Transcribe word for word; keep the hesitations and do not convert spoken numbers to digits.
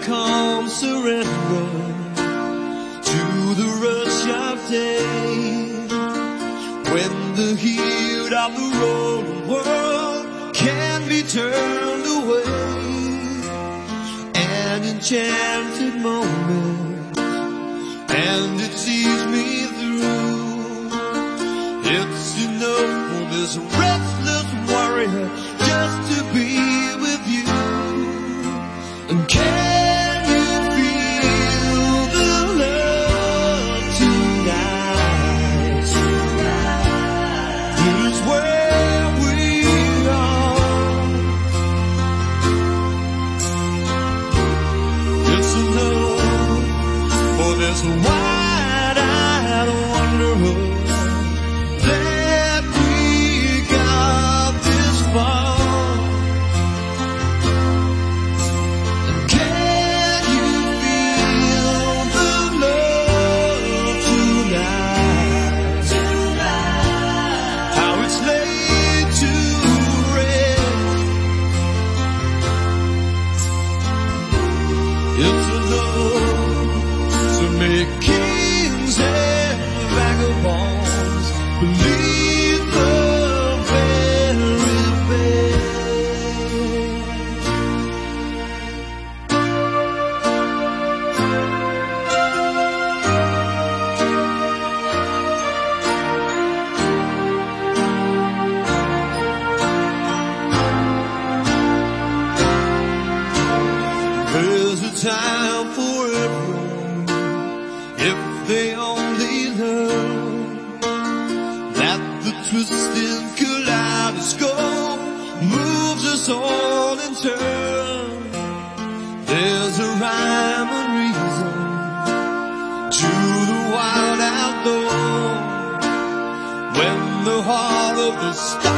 calm surrender to the rush of day, when the heat of the rolling world can be turned away. An enchanted moment, and it sees me through. It's enough for this restless warrior just to be with you. And can you feel the love tonight? Tonight. It is where we are. It's enough for this wide-eyed wanderer that we got this far. It's enough to make kings and vagabonds believe the very There's a time for everyone, if they only learn that the twisting kaleidoscope moves us all in turn. There's a rhyme and reason to the wild outdoor when the heart of the star